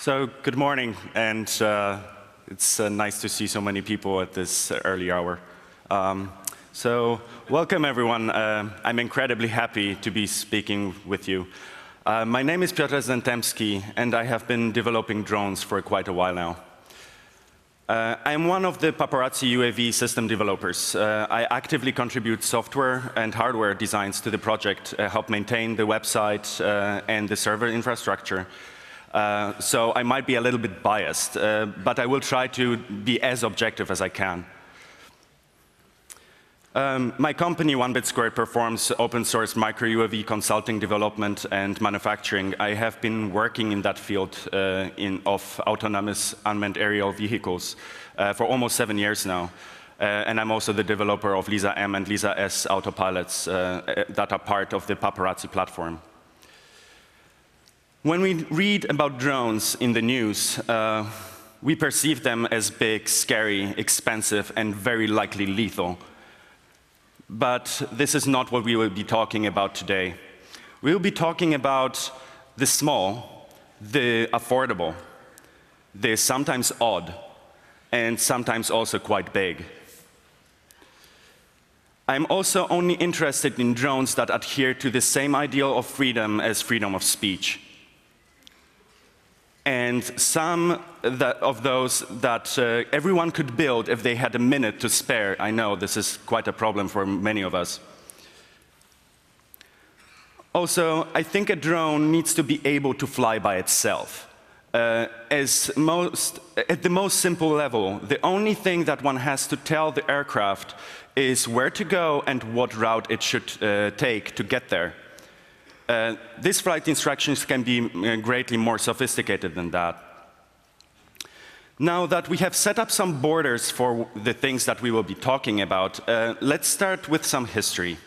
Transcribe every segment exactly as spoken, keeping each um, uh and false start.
So, good morning, and uh, it's uh, nice to see so many people at this uh, early hour. Um, so, welcome everyone. Uh, I'm incredibly happy to be speaking with you. Uh, my name is Piotr Zentemski, and I have been developing drones for quite a while now. Uh, I'm one of the Paparazzi U A V system developers. Uh, I actively contribute software and hardware designs to the project, uh, help maintain the website uh, and the server infrastructure. Uh, so I might be a little bit biased, uh, but I will try to be as objective as I can. Um, my company, one bit squared, performs open source micro U A V consulting, development, and manufacturing. I have been working in that field uh, in, of autonomous unmanned aerial vehicles uh, for almost seven years now. Uh, and I'm also the developer of Lisa M and Lisa S autopilots uh, that are part of the Paparazzi platform. When we read about drones in the news, uh, we perceive them as big, scary, expensive, and very likely lethal. But this is not what we will be talking about today. We will be talking about the small, the affordable, the sometimes odd, and sometimes also quite big. I'm also only interested in drones that adhere to the same ideal of freedom as freedom of speech. And some that, of those that uh, everyone could build if they had a minute to spare. I know this is quite a problem for many of us. Also, I think a drone needs to be able to fly by itself. Uh, as most, at the most simple level, the only thing that one has to tell the aircraft is where to go and what route it should uh, take to get there. Uh, these flight instructions can be uh, greatly more sophisticated than that. Now that we have set up some borders for the things that we will be talking about, uh, let's start with some history.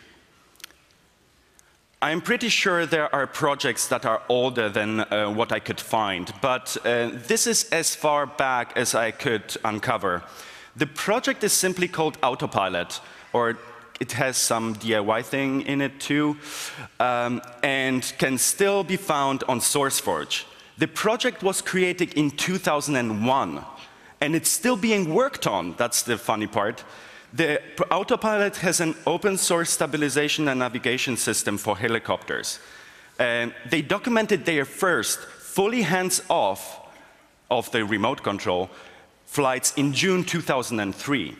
I'm pretty sure there are projects that are older than uh, what I could find, but uh, this is as far back as I could uncover. The project is simply called Autopilot, or it has some D I Y thing in it too, um, and can still be found on SourceForge. The project was created in two thousand one, and it's still being worked on. That's the funny part. The Autopilot has an open source stabilization and navigation system for helicopters. Uh, they documented their first fully hands-off of the remote control flights in June two thousand three.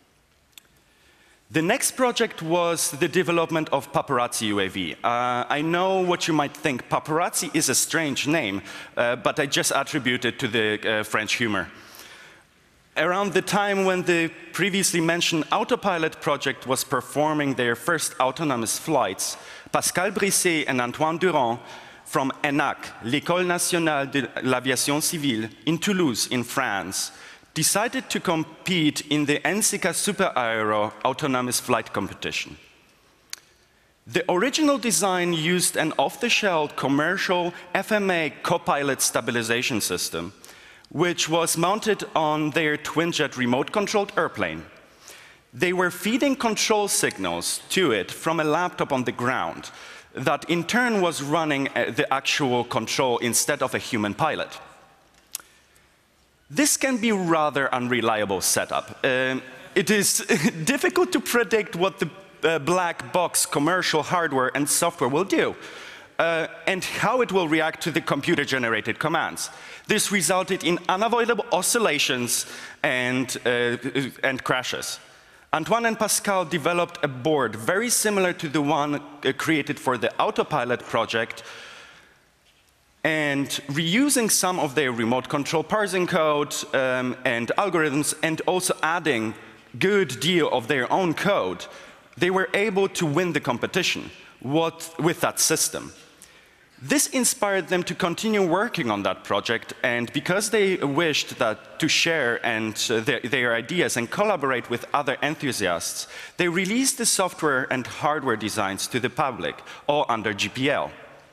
The next project was the development of Paparazzi U A V. Uh, I know what you might think. Paparazzi is a strange name, uh, but I just attribute it to the uh, French humor. Around the time when the previously mentioned Autopilot project was performing their first autonomous flights, Pascal Brisset and Antoine Durand from ENAC, l'École Nationale de l'Aviation Civile, in Toulouse, in France, decided to compete in the NCICA Super Aero autonomous flight competition. The original design used an off-the-shelf commercial F M A Copilot stabilization system, which was mounted on their twin-jet remote-controlled airplane. They were feeding control signals to it from a laptop on the ground that in turn was running the actual control instead of a human pilot. This can be rather unreliable setup. Uh, it is difficult to predict what the uh, black box commercial hardware and software will do, uh, and how it will react to the computer-generated commands. This resulted in unavoidable oscillations and, uh, and crashes. Antoine and Pascal developed a board very similar to the one uh, created for the Autopilot project, and reusing some of their remote control parsing code um, and algorithms, and also adding good deal of their own code, they were able to win the competition what, with that system. This inspired them to continue working on that project, and because they wished that to share and uh, their, their ideas and collaborate with other enthusiasts, they released the software and hardware designs to the public, all under G P L.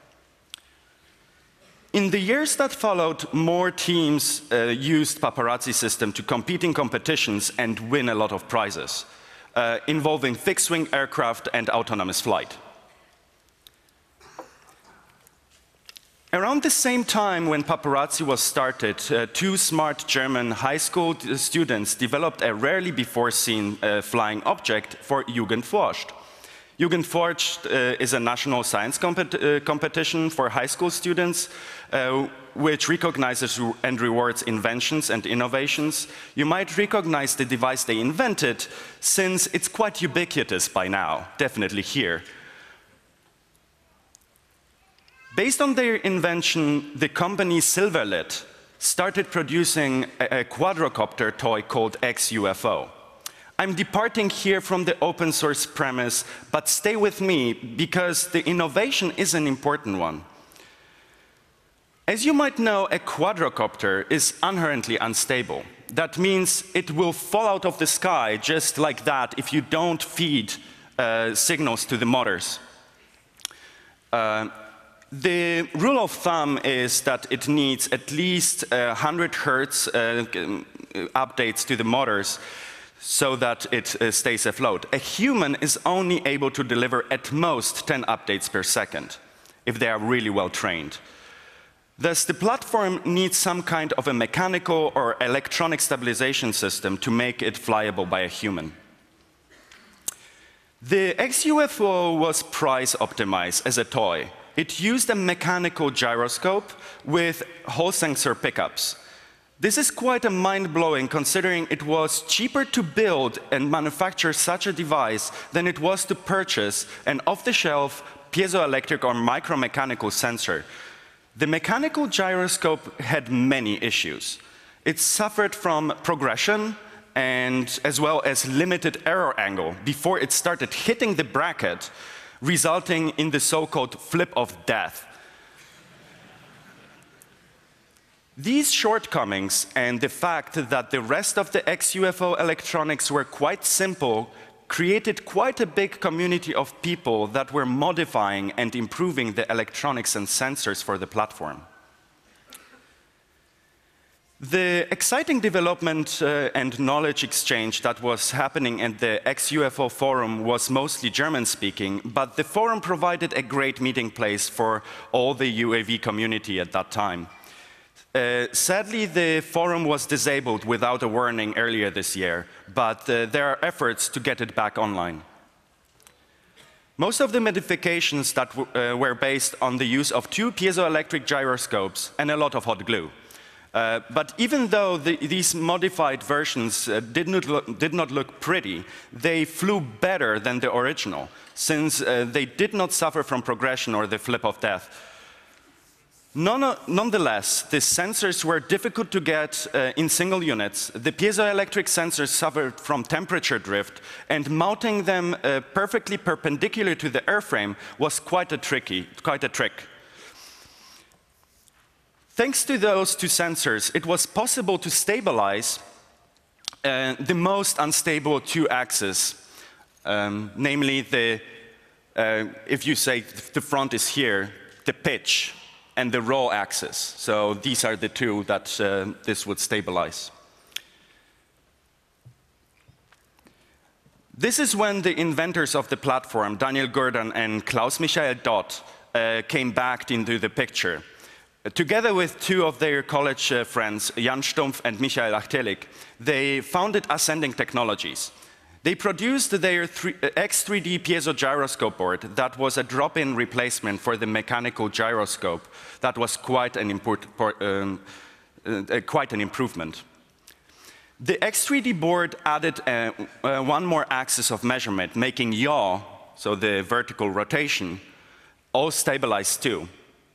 In the years that followed, more teams uh, used Paparazzi system to compete in competitions and win a lot of prizes, uh, involving fixed-wing aircraft and autonomous flight. Around the same time when paparazzi was started, uh, two smart German high school students developed a rarely before seen uh, flying object for Jugend forscht. Jugend forscht uh, is a national science compet uh, competition for high school students, uh, which recognizes and rewards inventions and innovations. You might recognize the device they invented, since it's quite ubiquitous by now, definitely here. Based on their invention, the company Silverlit started producing a, a quadrocopter toy called X U F O. I'm departing here from the open source premise, but stay with me because the innovation is an important one. As you might know, a quadrocopter is inherently unstable. That means it will fall out of the sky just like that if you don't feed uh, signals to the motors. Uh, The rule of thumb is that it needs at least uh, one hundred hertz uh, updates to the motors so that it uh, stays afloat. A human is only able to deliver at most ten updates per second, if they are really well trained. Thus, the platform needs some kind of a mechanical or electronic stabilization system to make it flyable by a human. The X U F O was price optimized as a toy. It used a mechanical gyroscope with Hall sensor pickups. This is quite a mind-blowing, considering it was cheaper to build and manufacture such a device than it was to purchase an off-the-shelf piezoelectric or micromechanical sensor. The mechanical gyroscope had many issues. It suffered from progression and as well as limited error angle before it started hitting the bracket, resulting in the so-called flip of death. These shortcomings and the fact that the rest of the X U F O electronics were quite simple created quite a big community of people that were modifying and improving the electronics and sensors for the platform. The exciting development uh, and knowledge exchange that was happening at the X U F O forum was mostly German-speaking, but the forum provided a great meeting place for all the U A V community at that time. Uh, sadly, the forum was disabled without a warning earlier this year, but uh, there are efforts to get it back online. Most of the modifications that w uh, were based on the use of two piezoelectric gyroscopes and a lot of hot glue. Uh, but even though the, these modified versions uh, did, not look, did not look pretty, they flew better than the original, since uh, they did not suffer from progression or the flip of death. None, nonetheless, the sensors were difficult to get uh, in single units. The piezoelectric sensors suffered from temperature drift, and mounting them uh, perfectly perpendicular to the airframe was quite a tricky, quite a trick. Thanks to those two sensors, it was possible to stabilize uh, the most unstable two axes, um, namely the, uh, if you say the front is here, the pitch, and the roll axis. So these are the two that uh, this would stabilize. This is when the inventors of the platform, Daniel Gurdon and Klaus-Michael Dott, uh, came back into the picture. Together with two of their college uh, friends, Jan Stumpf and Michael Achterlik, they founded Ascending Technologies. They produced their X three D piezo gyroscope board that was a drop-in replacement for the mechanical gyroscope. That was quite an, um, uh, quite an improvement. The X three D board added uh, uh, one more axis of measurement, making yaw, so the vertical rotation, all stabilized too.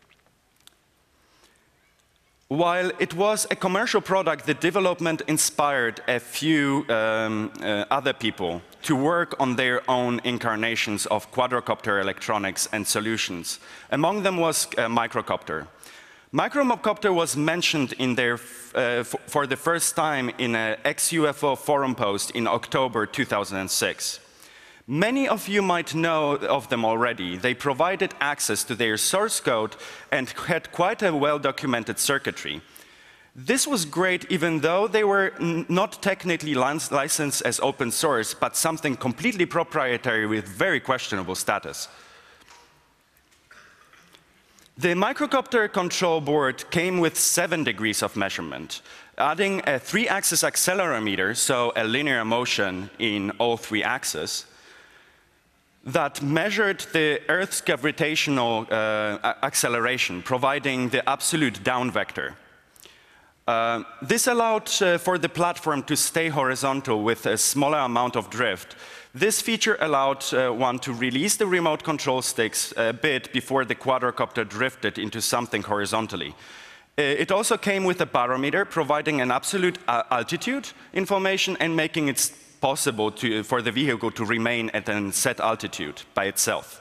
While it was a commercial product, the development inspired a few um, uh, other people to work on their own incarnations of quadrocopter electronics and solutions. Among them was uh, Microcopter. Microcopter was mentioned in there uh, for the first time in an X U F O forum post in October two thousand six. Many of you might know of them already. They provided access to their source code and had quite a well-documented circuitry. This was great even though they were not technically licensed as open source, but something completely proprietary with very questionable status. The microcopter control board came with seven degrees of measurement, adding a three-axis accelerometer, so a linear motion in all three axes, that measured the Earth's gravitational uh, acceleration, providing the absolute down vector. Uh, this allowed uh, for the platform to stay horizontal with a smaller amount of drift. This feature allowed uh, one to release the remote control sticks a bit before the quadrocopter drifted into something horizontally. Uh, it also came with a barometer, providing an absolute uh, altitude information and making it possible to, for the vehicle to remain at a set altitude by itself.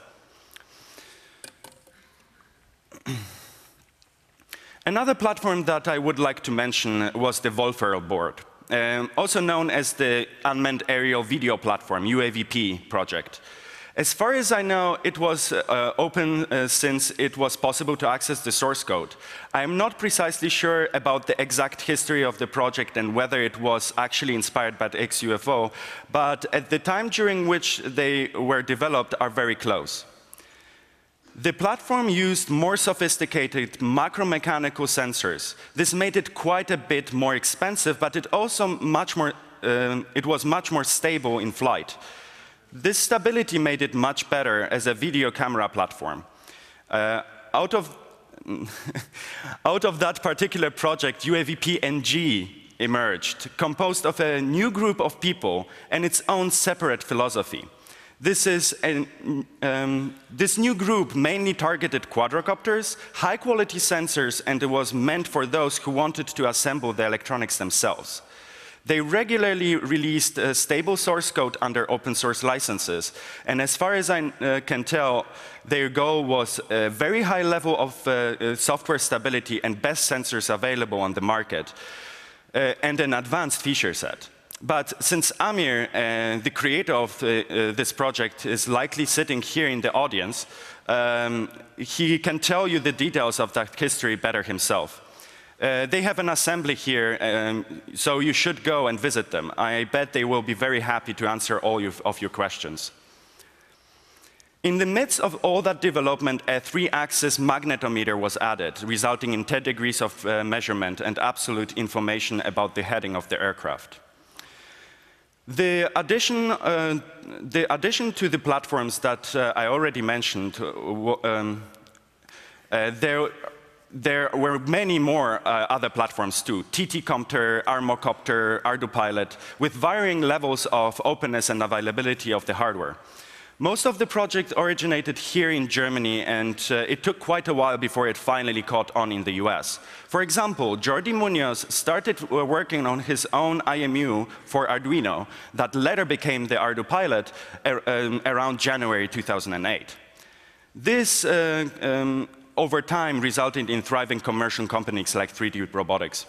Another platform that I would like to mention was the Wolfferle board, um, also known as the Unmanned Aerial Video Platform, U A V P project. As far as I know, it was uh, open uh, since it was possible to access the source code. I am not precisely sure about the exact history of the project and whether it was actually inspired by the X U F O, but at the time during which they were developed are very close. The platform used more sophisticated macromechanical sensors. This made it quite a bit more expensive, but it also much more, uh, it was much more stable in flight. This stability made it much better as a video camera platform. Uh, out of, out of that particular project, U A V P N G emerged, composed of a new group of people and its own separate philosophy. This, is an, um, this new group mainly targeted quadrocopters, high-quality sensors, and it was meant for those who wanted to assemble the electronics themselves. They regularly released a stable source code under open source licenses, and as far as I uh, can tell, their goal was a very high level of uh, software stability and best sensors available on the market, uh, and an advanced feature set. But since Amir, uh, the creator of uh, uh, this project, is likely sitting here in the audience, um, he can tell you the details of that history better himself. Uh, they have an assembly here, um, so you should go and visit them. I bet they will be very happy to answer all your, of your questions. In the midst of all that development, a three-axis magnetometer was added, resulting in ten degrees of uh, measurement and absolute information about the heading of the aircraft. The addition, uh, the addition to the platforms that uh, I already mentioned, uh, um, uh, there There were many more uh, other platforms too, TT-Copter, Armocopter, ArduPilot, with varying levels of openness and availability of the hardware. Most of the project originated here in Germany, and uh, it took quite a while before it finally caught on in the U S. For example, Jordi Munoz started uh, working on his own I M U for Arduino that later became the ArduPilot ar um, around January two thousand eight. This uh, um, over time resulted in thriving commercial companies like three D Robotics.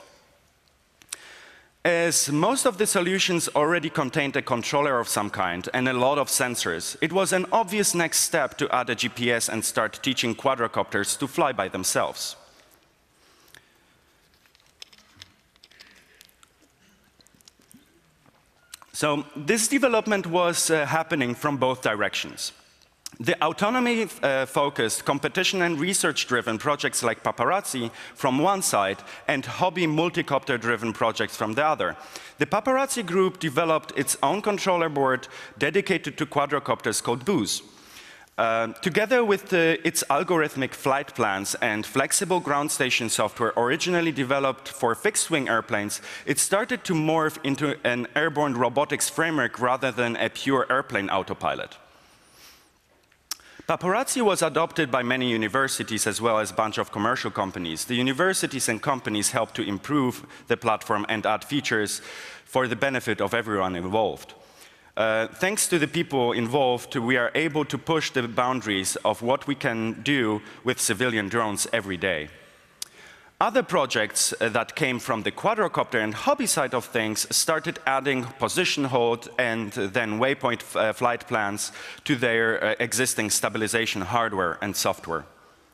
As most of the solutions already contained a controller of some kind and a lot of sensors, it was an obvious next step to add a G P S and start teaching quadrocopters to fly by themselves. So this development was uh, happening from both directions. The autonomy-focused, uh, competition and research-driven projects like Paparazzi from one side and hobby multicopter-driven projects from the other. The Paparazzi group developed its own controller board dedicated to quadrocopters called Booz. Uh, together with uh, its algorithmic flight plans and flexible ground station software originally developed for fixed-wing airplanes, it started to morph into an airborne robotics framework rather than a pure airplane autopilot. Paparazzi was adopted by many universities as well as a bunch of commercial companies. The universities and companies helped to improve the platform and add features for the benefit of everyone involved. Uh, thanks to the people involved, we are able to push the boundaries of what we can do with civilian drones every day. Other projects uh, that came from the quadrocopter and hobby side of things started adding position hold and then waypoint uh, flight plans to their uh, existing stabilization hardware and software.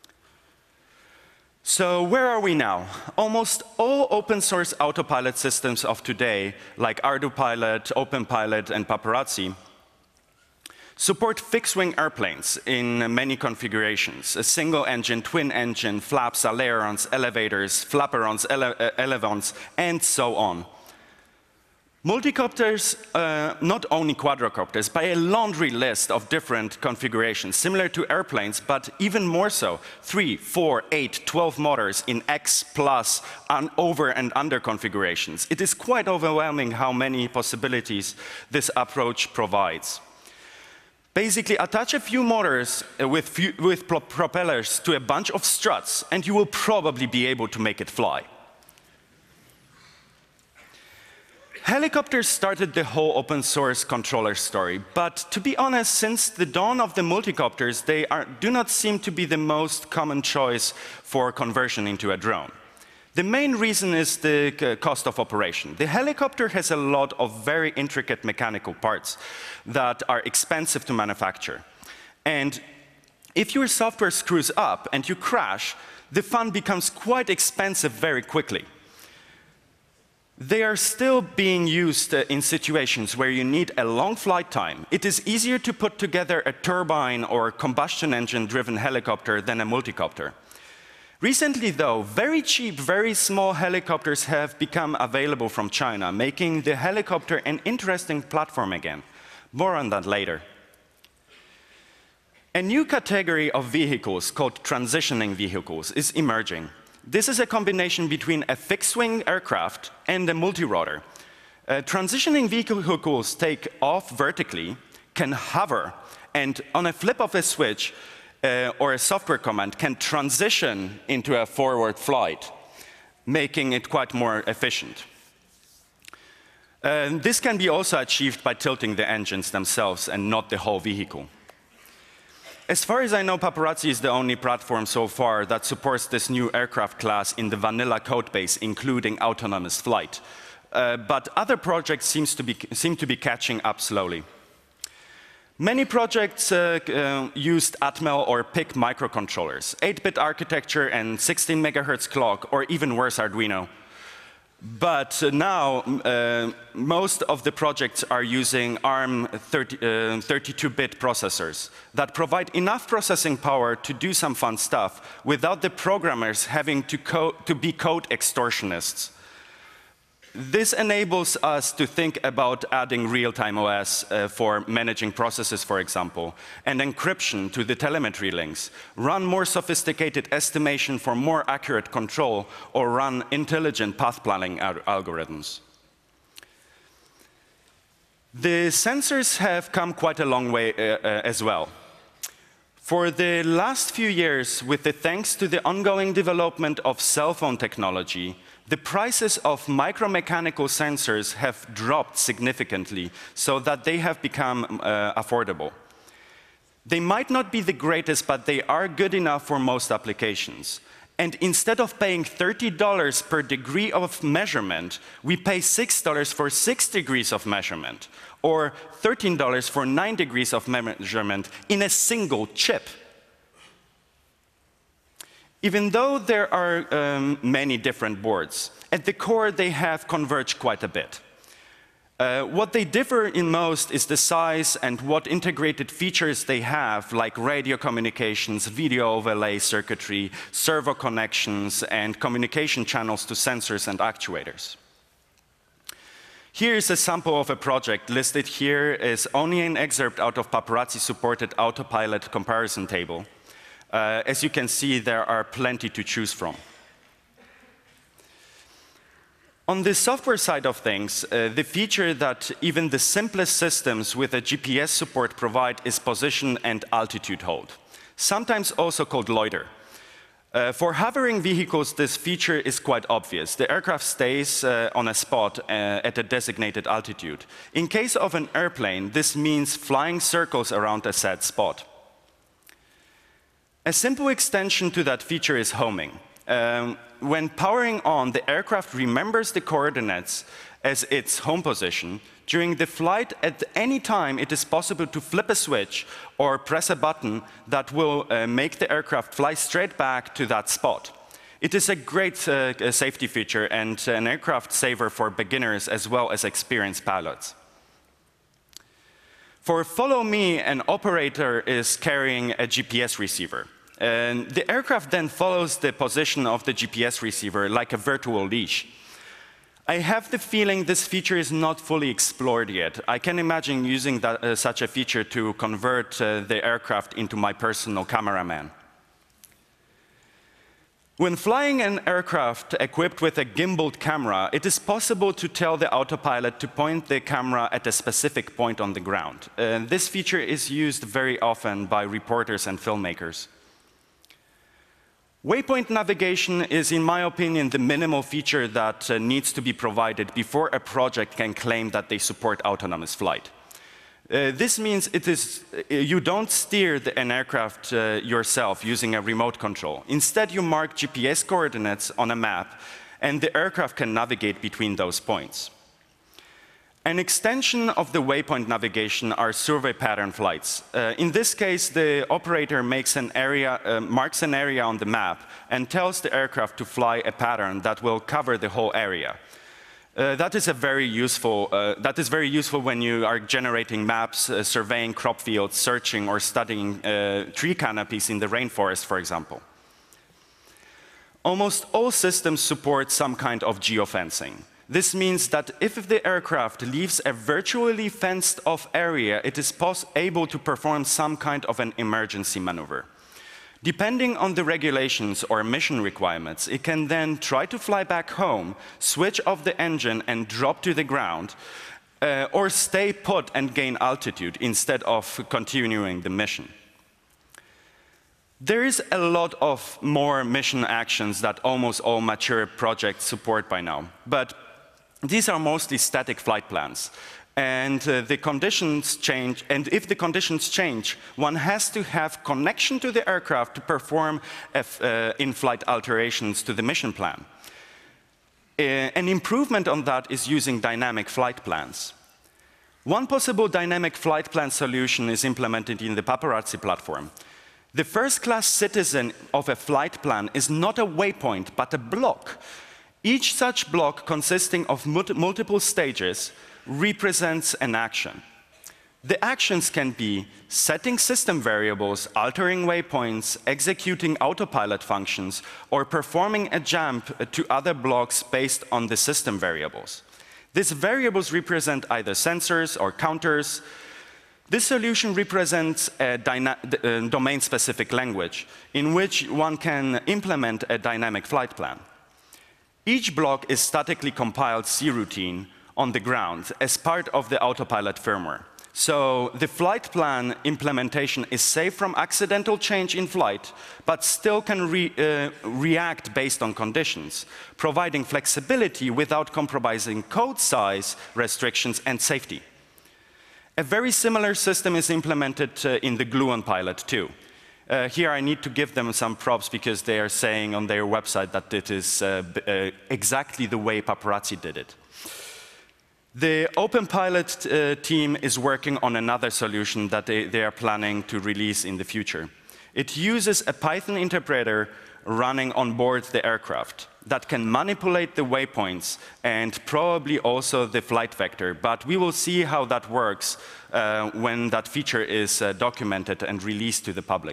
So where are we now? Almost all open source autopilot systems of today, like ArduPilot, OpenPilot, and Paparazzi, Support fixed-wing airplanes in many configurations, a single-engine, twin-engine, flaps, ailerons, elevators, flaperons, ele uh, elevons, and so on. Multicopters, uh, not only quadrocopters, by a laundry list of different configurations, similar to airplanes, but even more so, three, four, eight, twelve motors in X plus un over and under configurations. It is quite overwhelming how many possibilities this approach provides. Basically, attach a few motors uh, with, few, with pro propellers to a bunch of struts, and you will probably be able to make it fly. Helicopters started the whole open source controller story, but to be honest, since the dawn of the multicopters, they are, do not seem to be the most common choice for conversion into a drone. The main reason is the cost of operation. The helicopter has a lot of very intricate mechanical parts that are expensive to manufacture. And if your software screws up and you crash, the fun becomes quite expensive very quickly. They are still being used uh, in situations where you need a long flight time. It is easier to put together a turbine or combustion engine-driven helicopter than a multicopter. Recently, though, very cheap, very small helicopters have become available from China, making the helicopter an interesting platform again. More on that later. A new category of vehicles called transitioning vehicles is emerging. This is a combination between a fixed-wing aircraft and a multirotor. Uh, transitioning vehicles take off vertically, can hover, and on a flip of a switch uh, or a software command can transition into a forward flight, making it quite more efficient. Uh, this can be also achieved by tilting the engines themselves and not the whole vehicle. As far as I know, Paparazzi is the only platform so far that supports this new aircraft class in the vanilla codebase, including autonomous flight. Uh, but other projects seems to be, seem to be catching up slowly. Many projects uh, uh, used Atmel or P I C microcontrollers, eight bit architecture and sixteen megahertz clock, or even worse, Arduino. But uh, now, uh, most of the projects are using ARM thirty-two bit processors that provide enough processing power to do some fun stuff without the programmers having to, co to be code extortionists. This enables us to think about adding real-time O S uh, for managing processes, for example, and encryption to the telemetry links, run more sophisticated estimation for more accurate control, or run intelligent path planning al algorithms. The sensors have come quite a long way uh, uh, as well. For the last few years, with the thanks to the ongoing development of cell phone technology, the prices of micromechanical sensors have dropped significantly so that they have become uh, affordable. They might not be the greatest, but they are good enough for most applications. And instead of paying thirty dollars per degree of measurement, we pay six dollars for six degrees of measurement, or thirteen dollars for nine degrees of measurement in a single chip. Even though there are um, many different boards, at the core they have converged quite a bit. Uh, what they differ in most is the size and what integrated features they have, like radio communications, video overlay circuitry, servo connections, and communication channels to sensors and actuators. Here is a sample of a project. Listed here is only an excerpt out of Paparazzi-supported autopilot comparison table. Uh, as you can see, there are plenty to choose from. On the software side of things, uh, the feature that even the simplest systems with a G P S support provide is position and altitude hold, sometimes also called loiter. Uh, for hovering vehicles, this feature is quite obvious. The aircraft stays uh, on a spot uh, at a designated altitude. In case of an airplane, this means flying circles around a set spot. A simple extension to that feature is homing. Um, when powering on, the aircraft remembers the coordinates as its home position. During the flight, at any time, it is possible to flip a switch or press a button that will uh, make the aircraft fly straight back to that spot. It is a great uh, safety feature and an aircraft saver for beginners as well as experienced pilots. For Follow Me, an operator is carrying a G P S receiver. And the aircraft then follows the position of the G P S receiver like a virtual leash. I have the feeling this feature is not fully explored yet. I can imagine using that, uh, such a feature to convert uh, the aircraft into my personal cameraman. When flying an aircraft equipped with a gimbaled camera, it is possible to tell the autopilot to point the camera at a specific point on the ground. Uh, this feature is used very often by reporters and filmmakers. Waypoint navigation is, in my opinion, the minimal feature that uh, needs to be provided before a project can claim that they support autonomous flight. Uh, this means it is, uh, you don't steer the, an aircraft uh, yourself using a remote control. Instead, you mark G P S coordinates on a map, and the aircraft can navigate between those points. An extension of the waypoint navigation are survey pattern flights. Uh, in this case, the operator makes an area, uh, marks an area on the map and tells the aircraft to fly a pattern that will cover the whole area. Uh, that is a very useful. Uh, that is very useful when you are generating maps, uh, surveying crop fields, searching or studying uh, tree canopies in the rainforest, for example. Almost all systems support some kind of geofencing. This means that if the aircraft leaves a virtually fenced-off area, it is able to perform some kind of an emergency maneuver. Depending on the regulations or mission requirements, it can then try to fly back home, switch off the engine and drop to the ground, uh, or stay put and gain altitude instead of continuing the mission. There is a lot of more mission actions that almost all mature projects support by now, but these are mostly static flight plans. And uh, the conditions change, and if the conditions change, one has to have connection to the aircraft to perform uh, in-flight alterations to the mission plan. Uh, an improvement on that is using dynamic flight plans. One possible dynamic flight plan solution is implemented in the Paparazzi platform. The first-class citizen of a flight plan is not a waypoint, but a block. Each such block, consisting of multi multiple stages, represents an action. The actions can be setting system variables, altering waypoints, executing autopilot functions, or performing a jump to other blocks based on the system variables. These variables represent either sensors or counters. This solution represents a domain-specific language in which one can implement a dynamic flight plan. Each block is statically compiled C-routine on the ground as part of the autopilot firmware. So the flight plan implementation is safe from accidental change in flight, but still can re, uh, react based on conditions, providing flexibility without compromising code size, restrictions, and safety. A very similar system is implemented uh, in the Gluon pilot too. Uh, here I need to give them some props because they are saying on their website that it is uh, uh, exactly the way Paparazzi did it. The OpenPilot uh, team is working on another solution that they, they are planning to release in the future. It uses a Python interpreter running on board the aircraft that can manipulate the waypoints and probably also the flight vector, but we will see how that works uh, when that feature is uh, documented and released to the public.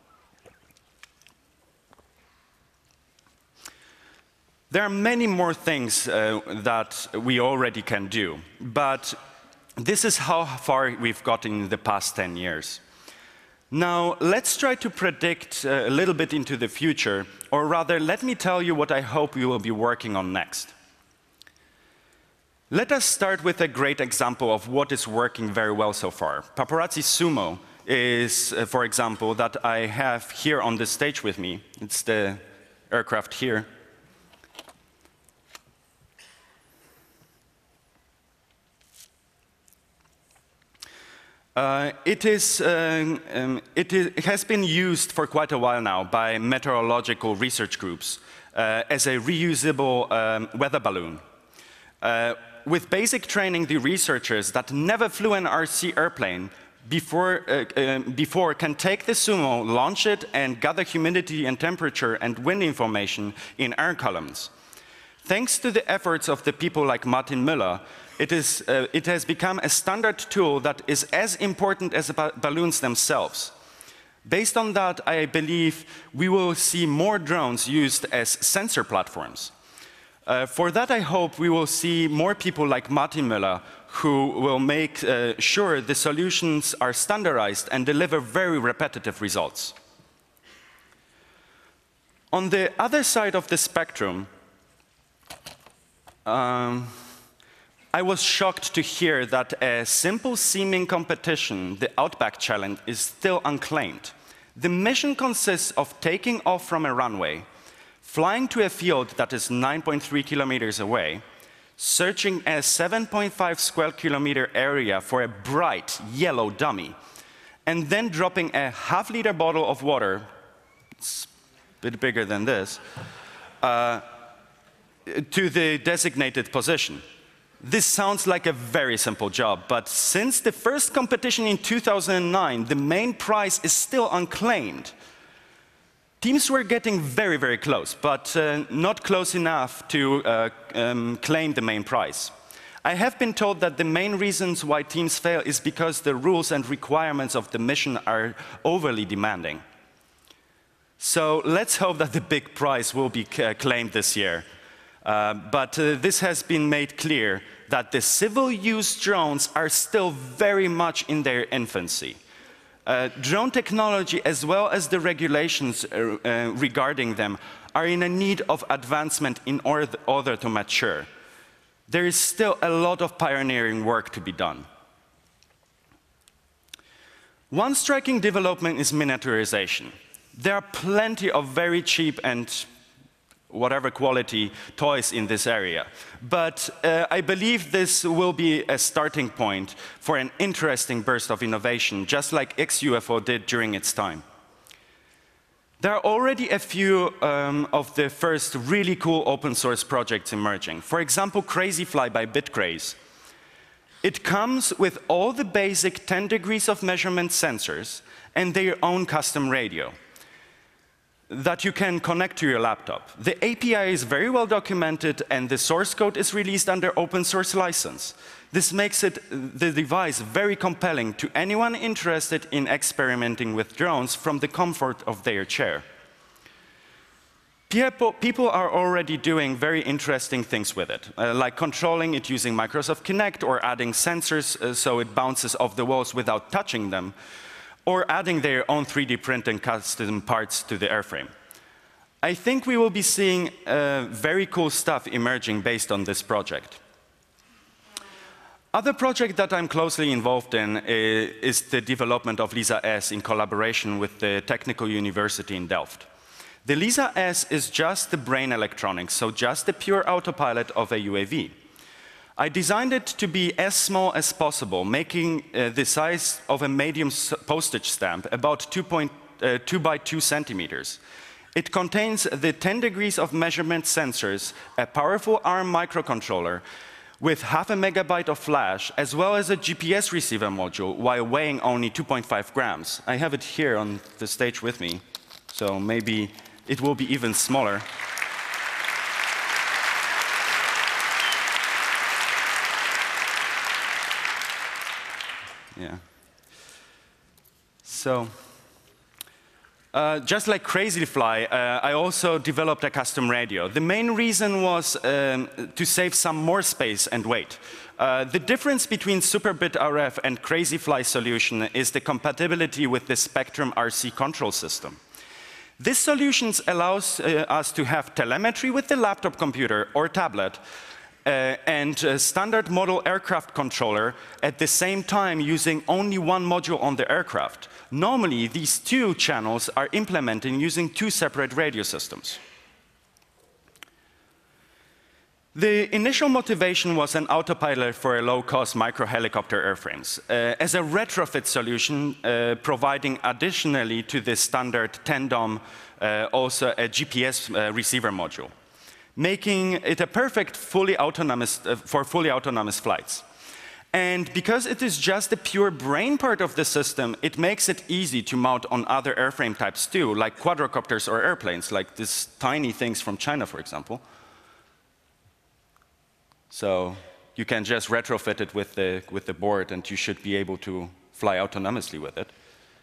There are many more things uh, that we already can do, but this is how far we've gotten in the past ten years. Now, let's try to predict uh, a little bit into the future, or rather, let me tell you what I hope we will be working on next. Let us start with a great example of what is working very well so far. Paparazzi Sumo is, uh, for example, that I have here on the stage with me. It's the aircraft here. Uh, it, is, uh, um, it, is, it has been used for quite a while now by meteorological research groups uh, as a reusable um, weather balloon. Uh, with basic training, the researchers that never flew an R C airplane before, uh, uh, before can take the Sumo, launch it, and gather humidity and temperature and wind information in air columns. Thanks to the efforts of the people like Martin Müller, It, is, uh, it has become a standard tool that is as important as ba balloons themselves. Based on that, I believe we will see more drones used as sensor platforms. Uh, for that, I hope we will see more people like Martin Müller, who will make uh, sure the solutions are standardized and deliver very repetitive results. On the other side of the spectrum, um, I was shocked to hear that a simple seeming competition, the Outback Challenge, is still unclaimed. The mission consists of taking off from a runway, flying to a field that is nine point three kilometers away, searching a seven point five square kilometer area for a bright yellow dummy, and then dropping a half-liter bottle of water, it's a bit bigger than this, uh, to the designated position. This sounds like a very simple job, but since the first competition in two thousand nine, the main prize is still unclaimed. Teams were getting very, very close, but uh, not close enough to uh, um, claim the main prize. I have been told that the main reasons why teams fail is because the rules and requirements of the mission are overly demanding. So let's hope that the big prize will be uh, claimed this year. Uh, but uh, this has been made clear that the civil-use drones are still very much in their infancy. Uh, drone technology, as well as the regulations uh, uh, regarding them, are in a need of advancement in order, order to mature. There is still a lot of pioneering work to be done. One striking development is miniaturization. There are plenty of very cheap and whatever quality toys in this area. But uh, I believe this will be a starting point for an interesting burst of innovation, just like X U F O did during its time. There are already a few um, of the first really cool open source projects emerging. For example, Crazyflie by BitCraze. It comes with all the basic ten degrees of measurement sensors and their own custom radio that you can connect to your laptop. The A P I is very well documented and the source code is released under open source license. This makes it, the device very compelling to anyone interested in experimenting with drones from the comfort of their chair. People are already doing very interesting things with it, uh, like controlling it using Microsoft Kinect or adding sensors uh, so it bounces off the walls without touching them, or adding their own three D print and custom parts to the airframe. I think we will be seeing uh, very cool stuff emerging based on this project. Other project that I'm closely involved in is, is the development of LISA S in collaboration with the Technical University in Delft. The LISA S is just the brain electronics, so just the pure autopilot of a U A V. I designed it to be as small as possible, making uh, the size of a medium postage stamp, about two point two by two centimeters. It contains the ten degrees of measurement sensors, a powerful ARM microcontroller with half a megabyte of flash, as well as a G P S receiver module, while weighing only two point five grams. I have it here on the stage with me, so maybe it will be even smaller. Yeah. So, uh, just like Crazyflie, uh, I also developed a custom radio. The main reason was um, to save some more space and weight. Uh, the difference between Superbit R F and Crazyflie solution is the compatibility with the Spectrum R C control system. This solution allows uh, us to have telemetry with the laptop computer or tablet, Uh, and a standard model aircraft controller at the same time using only one module on the aircraft. Normally, these two channels are implemented using two separate radio systems. The initial motivation was an autopilot for a low-cost micro-helicopter airframes, uh, as a retrofit solution uh, providing additionally to the standard ten D O M uh, also a G P S uh, receiver module, making it a perfect fully autonomous, uh, for fully autonomous flights. And because it is just the pure brain part of the system, it makes it easy to mount on other airframe types too, like quadrocopters or airplanes, like these tiny things from China, for example. So you can just retrofit it with the, with the board, and you should be able to fly autonomously with it.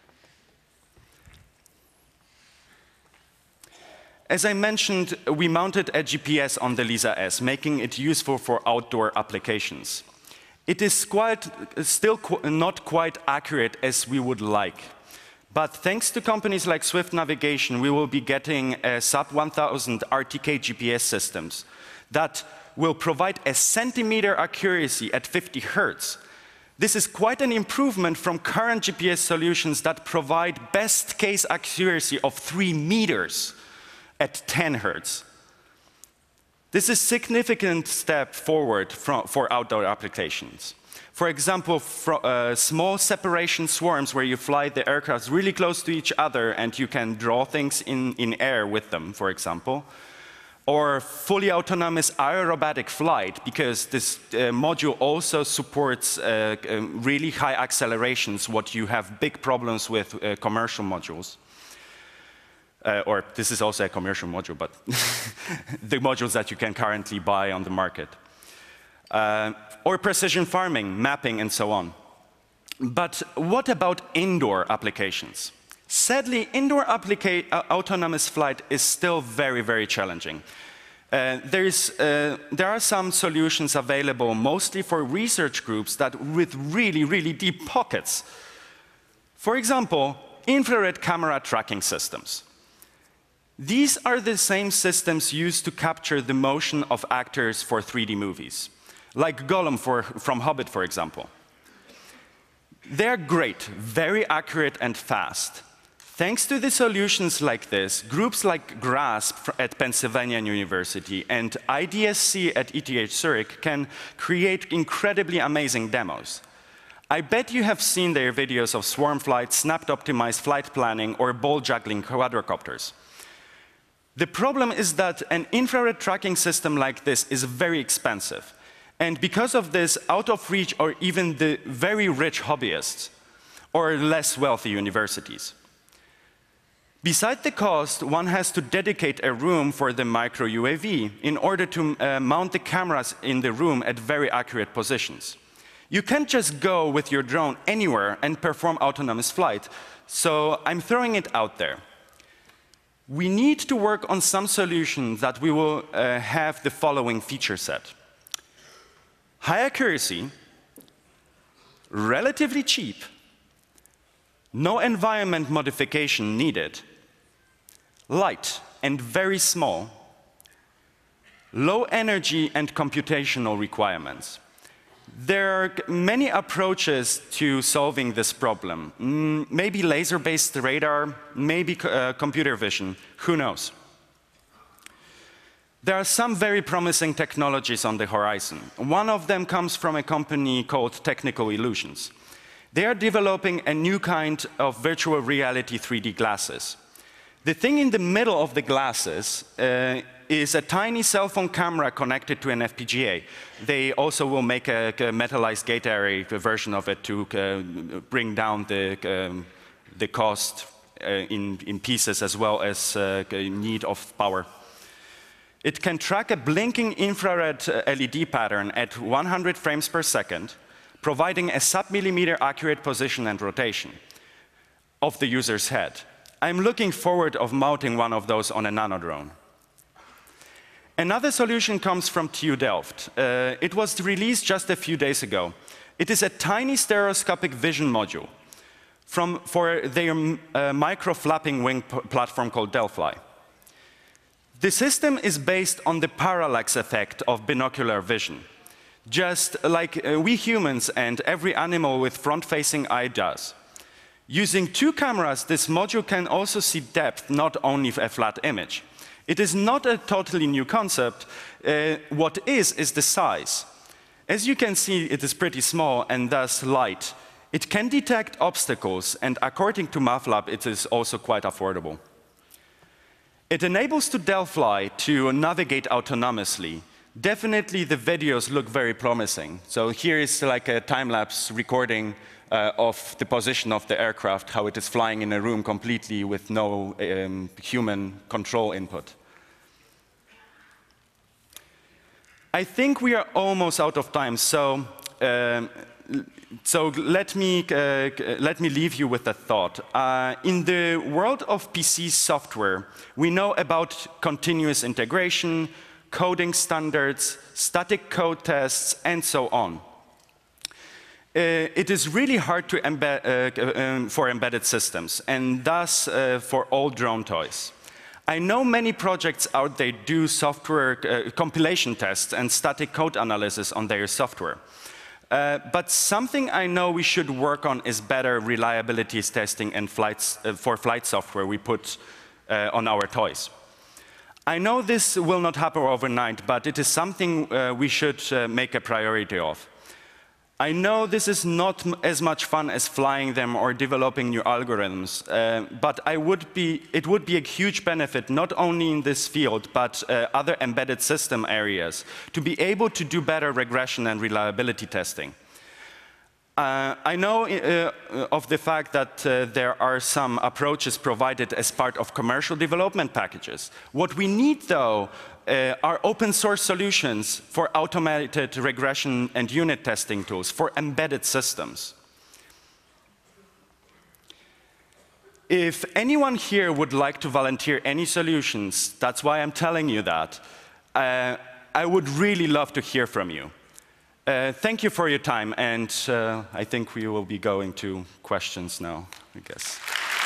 As I mentioned, we mounted a G P S on the Lisa S, making it useful for outdoor applications. It is quite, still qu not quite accurate as we would like. But thanks to companies like Swift Navigation, we will be getting a sub one thousand R T K G P S systems that will provide a centimeter accuracy at fifty hertz. This is quite an improvement from current G P S solutions that provide best case accuracy of three meters at ten hertz. This is a significant step forward from, for outdoor applications. For example, for, uh, small separation swarms where you fly the aircraft really close to each other and you can draw things in, in air with them, for example. Or fully autonomous aerobatic flight, because this uh, module also supports uh, uh, really high accelerations, what you have big problems with uh, commercial modules. Uh, or this is also a commercial module, but the modules that you can currently buy on the market. Uh, or precision farming, mapping, and so on. But what about indoor applications? Sadly, indoor applica uh, autonomous flight is still very, very challenging. Uh, there, is, uh, there are some solutions available, mostly for research groups that with really, really deep pockets. For example, infrared camera tracking systems. These are the same systems used to capture the motion of actors for three D movies, like Gollum for, from Hobbit, for example. They're great, very accurate and fast. Thanks to the solutions like this, groups like GRASP at Pennsylvania University and I D S C at E T H Zurich can create incredibly amazing demos. I bet you have seen their videos of swarm flight, snapped-optimized flight planning, or ball-juggling quadrocopters. The problem is that an infrared tracking system like this is very expensive. And because of this, out of reach are even the very rich hobbyists or less wealthy universities. Besides the cost, one has to dedicate a room for the micro U A V in order to uh, mount the cameras in the room at very accurate positions. You can't just go with your drone anywhere and perform autonomous flight, so I'm throwing it out there. We need to work on some solutions that we will uh, have the following feature set. High accuracy, relatively cheap, no environment modification needed, light and very small, low energy and computational requirements. There are many approaches to solving this problem. Mm, maybe laser-based radar, maybe uh, computer vision, who knows? There are some very promising technologies on the horizon. One of them comes from a company called Technical Illusions. They are developing a new kind of virtual reality three D glasses. The thing in the middle of the glasses uh, is a tiny cell phone camera connected to an F P G A. They also will make a, a metallized gate array version of it to uh, bring down the, um, the cost uh, in, in pieces as well as uh, need of power. It can track a blinking infrared L E D pattern at one hundred frames per second, providing a sub-millimeter accurate position and rotation of the user's head. I'm looking forward to mounting one of those on a nanodrone. Another solution comes from T U Delft. Uh, it was released just a few days ago. It is a tiny stereoscopic vision module from, for their uh, micro-flapping wing platform called Delphi. The system is based on the parallax effect of binocular vision, just like uh, we humans and every animal with front-facing eye does. Using two cameras, this module can also see depth, not only a flat image. It is not a totally new concept. Uh, what is, is the size. As you can see, it is pretty small and thus light. It can detect obstacles, and according to MATLAB, it is also quite affordable. It enables to Delphi to navigate autonomously. Definitely the videos look very promising. So here is like a time-lapse recording uh, of the position of the aircraft, how it is flying in a room completely with no um, human control input. I think we are almost out of time, so um, so let me uh, let me leave you with a thought. Uh, in the world of P C software, we know about continuous integration, coding standards, static code tests, and so on. Uh, it is really hard to embed uh, um, for embedded systems, and thus uh, for all drone toys. I know many projects out there do software uh, compilation tests and static code analysis on their software. Uh, but something I know we should work on is better reliability testing and flights, uh, for flight software we put uh, on our toys. I know this will not happen overnight, but it is something uh, we should uh, make a priority of. I know this is not as much fun as flying them or developing new algorithms, uh, but I would be, it would be a huge benefit, not only in this field, but uh, other embedded system areas, to be able to do better regression and reliability testing. Uh, I know uh, of the fact that uh, there are some approaches provided as part of commercial development packages. What we need, though, uh, are open source solutions for automated regression and unit testing tools for embedded systems. If anyone here would like to volunteer any solutions, that's why I'm telling you that, uh, I would really love to hear from you. Uh, thank you for your time, and uh, I think we will be going to questions now, I guess.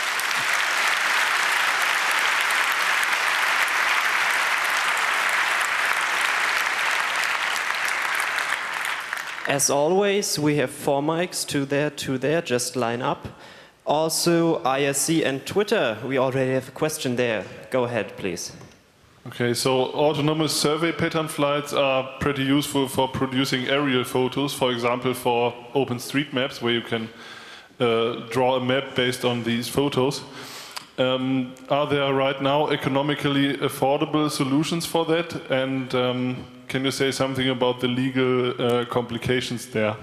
As always, we have four mics, two there, two there, just line up. Also, I R C and Twitter, we already have a question there. Go ahead, please. Okay, so autonomous survey pattern flights are pretty useful for producing aerial photos, for example, for OpenStreetMaps, where you can uh, draw a map based on these photos. Um, are there right now economically affordable solutions for that? And um, can you say something about the legal uh, complications there?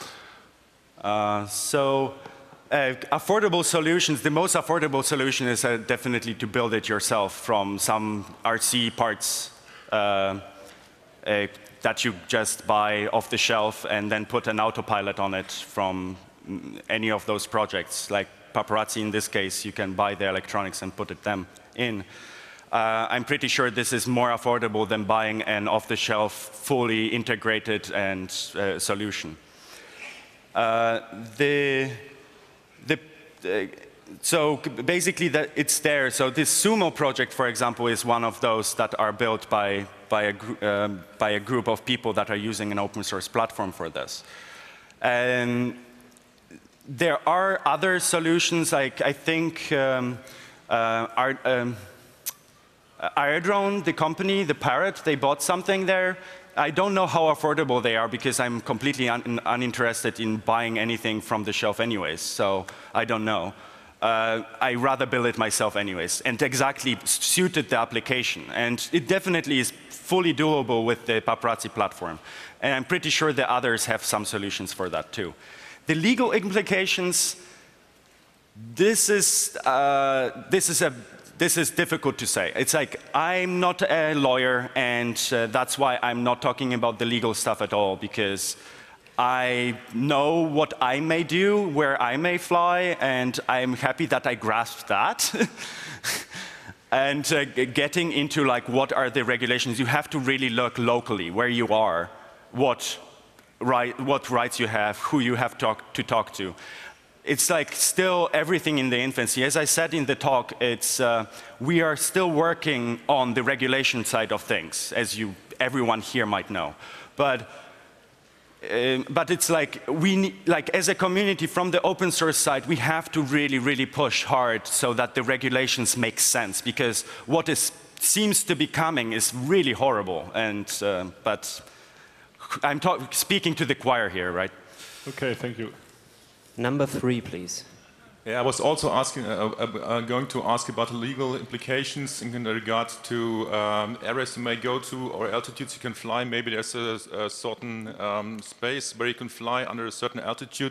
Uh, so. Uh, affordable solutions, the most affordable solution is uh, definitely to build it yourself from some R C parts uh, uh, that you just buy off the shelf and then put an autopilot on it from any of those projects. Like Paparazzi in this case, you can buy the electronics and put it them in. Uh, I'm pretty sure this is more affordable than buying an off-the-shelf, fully integrated and uh, solution. Uh, the The, uh, so basically, that it's there. So this Sumo project, for example, is one of those that are built by by a um, by a group of people that are using an open source platform for this. And there are other solutions, like I think um, uh, our, um, Airdrone, the company, the Parrot, they bought something there. I don't know how affordable they are because I'm completely un uninterested in buying anything from the shelf anyways, so I don't know. Uh, I rather build it myself anyways, and exactly suited the application. And it definitely is fully doable with the Paparazzi platform. And I'm pretty sure the others have some solutions for that too. The legal implications, this is, uh, this is a This is difficult to say. It's like, I'm not a lawyer, and uh, that's why I'm not talking about the legal stuff at all, because I know what I may do, where I may fly, and I'm happy that I grasped that. And uh, getting into like, what are the regulations, you have to really look locally, where you are, what, right, what rights you have, who you have talk, to talk to. It's like still everything in the infancy. As I said in the talk, it's, uh, we are still working on the regulation side of things, as you, everyone here might know. But, uh, but it's like, we need, like as a community from the open source side, we have to really, really push hard so that the regulations make sense, because what is, seems to be coming is really horrible. And, uh, but I'm talk, speaking to the choir here, right? Okay, thank you. Number three, please. Yeah, I was also asking, uh, uh, going to ask about the legal implications in regards to um, areas you may go to or altitudes you can fly. Maybe there's a, a certain um, space where you can fly under a certain altitude.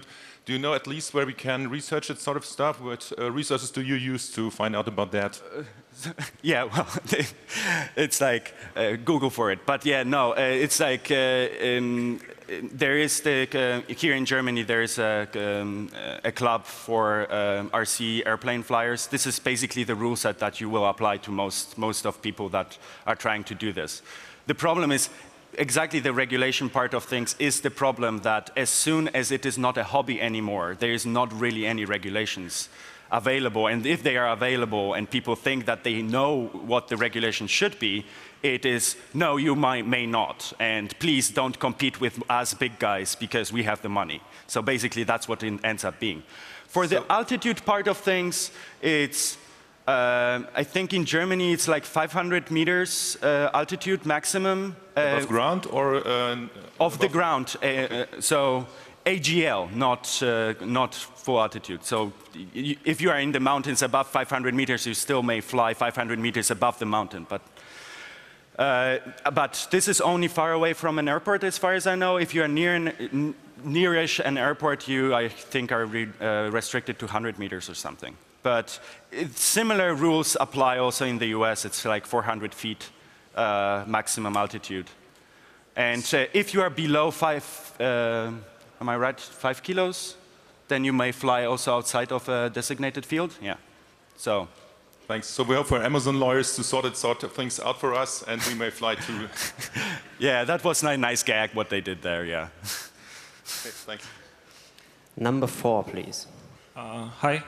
Do you know at least where we can research that sort of stuff? What uh, resources do you use to find out about that? Uh, yeah, well, it's like uh, Google for it. But yeah, no, uh, it's like uh, in, in, there is the uh, here in Germany there is a, um, a club for um, R C airplane flyers. This is basically the rule set that you will apply to most most of people that are trying to do this. The problem is, exactly the regulation part of things is the problem that as soon as it is not a hobby anymore, there is not really any regulations available. And if they are available and people think that they know what the regulation should be, it is, no, you might, may not. And please don't compete with us big guys because we have the money. So basically that's what it ends up being. For the so, altitude part of things, it's Uh, I think in Germany it's like five hundred meters uh, altitude maximum. Uh, above ground or? Uh, off the ground. Uh, okay. uh, so A G L, not, uh, not full altitude. So if you are in the mountains above five hundred meters, you still may fly five hundred meters above the mountain. But, uh, but this is only far away from an airport as far as I know. If you are near an, nearish an airport, you, I think, are re, uh, restricted to one hundred meters or something. But it, similar rules apply also in the U S. It's like four hundred feet uh, maximum altitude. And uh, if you are below five, uh, am I right, five kilos, then you may fly also outside of a designated field. Yeah. So. Thanks. So we hope for Amazon lawyers to sort it sort of things out for us, and we may fly to. Yeah, that was a nice gag what they did there. Yeah. Okay, thanks. Number four, please. Uh, hi.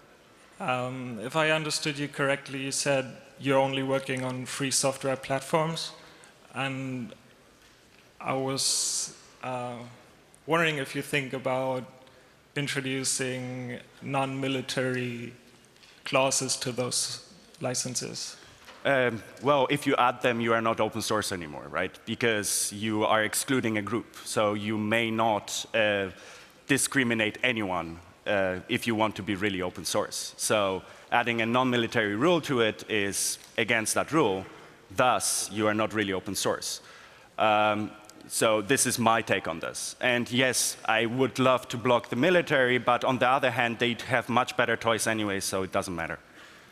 Um, if I understood you correctly, you said you're only working on free software platforms, and I was uh, wondering if you think about introducing non-military clauses to those licenses. Um, well, if you add them, you are not open source anymore, right? Because you are excluding a group, so you may not uh, discriminate anyone Uh, if you want to be really open source. So adding a non-military rule to it is against that rule. Thus, you are not really open source. Um, so this is my take on this. And yes, I would love to block the military, but on the other hand, they have much better toys anyway, so it doesn't matter.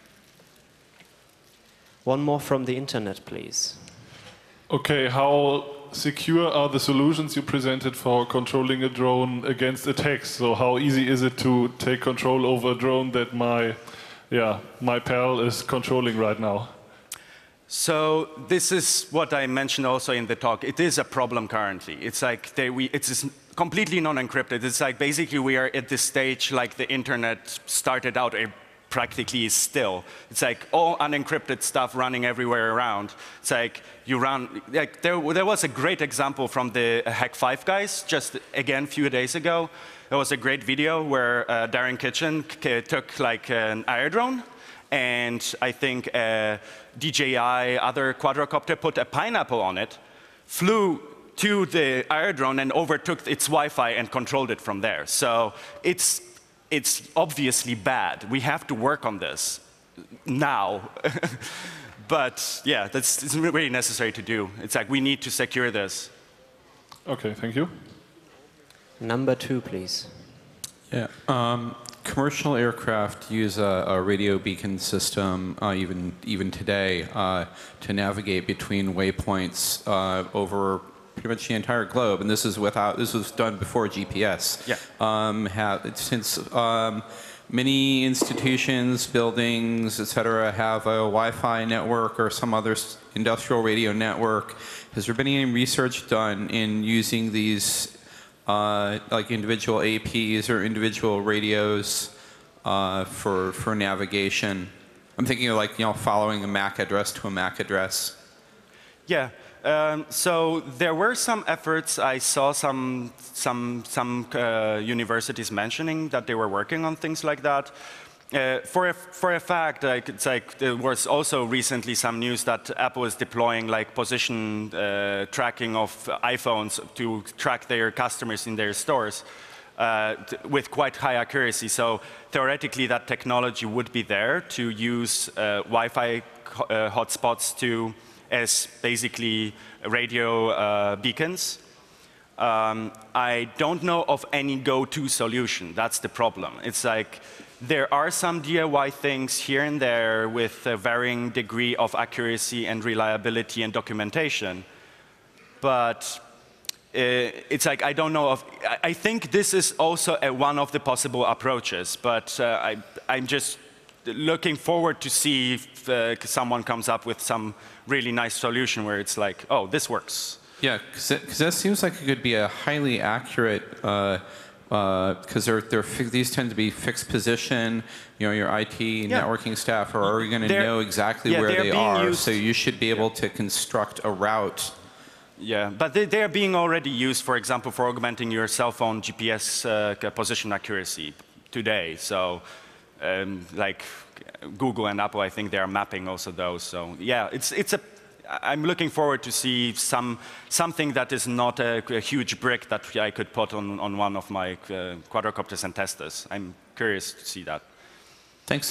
One more from the internet, please. Okay, how secure are the solutions you presented for controlling a drone against attacks? So how easy is it to take control over a drone that my, yeah, my pal is controlling right now? So this is what I mentioned also in the talk. It is a problem currently. It's like they, we, it's completely non-encrypted. It's like basically we are at this stage like the internet started out a practically is still. It's like all unencrypted stuff running everywhere around. It's like you run, like there, there was a great example from the Hack five guys just again a few days ago. There was a great video where uh, Darren Kitchen took like an aerodrone, and I think uh, D J I, other quadrocopter, put a pineapple on it, flew to the aerodrome and overtook its Wi-Fi and controlled it from there. So it's It's obviously bad. We have to work on this now. But yeah, that's it's really necessary to do. It's like we need to secure this. Okay, thank you. Number two, please. Yeah, um, commercial aircraft use a, a radio beacon system uh, even even today uh, to navigate between waypoints uh, over pretty much the entire globe, and this is without. This was done before G P S. Yeah. Um, have, since um, many institutions, buildings, et cetera, have a Wi-Fi network or some other industrial radio network, has there been any research done in using these, uh, like individual A Ps or individual radios uh, for for navigation? I'm thinking of like you know following a M A C address to a M A C address. Yeah. Um, so there were some efforts. I saw some some some uh, universities mentioning that they were working on things like that. Uh, for a, for a fact, like, it's like there was also recently some news that Apple is deploying like position uh, tracking of iPhones to track their customers in their stores uh, with quite high accuracy. So theoretically, that technology would be there to use uh, Wi-Fi uh, hotspots to as basically radio uh, beacons. Um, I don't know of any go-to solution. That's the problem. It's like there are some D I Y things here and there with a varying degree of accuracy and reliability and documentation. But uh, it's like I don't know of. I, I think this is also a, one of the possible approaches. But uh, I, I'm just looking forward to see if uh, someone comes up with some really nice solution where it's like, oh, this works. Yeah, because that seems like it could be a highly accurate, because uh, uh, they're, they're these tend to be fixed position. You know, your I T Yeah. networking staff are already going to They're- know exactly yeah, where they're they being are, used- so you should be able to construct a route. Yeah, but they, they are being already used, for example, for augmenting your cell phone G P S uh, position accuracy today. So, um, like Google and Apple, I think they are mapping also those. So, yeah, it's it's a. I'm looking forward to see some something that is not a, a huge brick that I could put on on one of my uh, quadrocopters and test this. I'm curious to see that. Thanks.